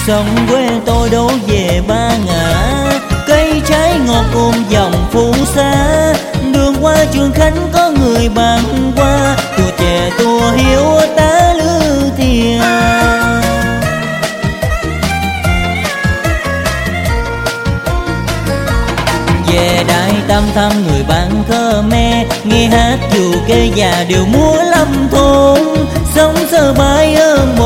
Sông quê tôi đổ về Ba Ngã, cây trái ngọt ôm dòng phù sa. Đường qua Trường Khánh có người băng qua, chùa chè tua hiếu tá lư thìa. Về Đại Tam thăm người bạn Khmer, nghe hát dù kê già đều múa lâm thôn. Sống sơ bãi hơn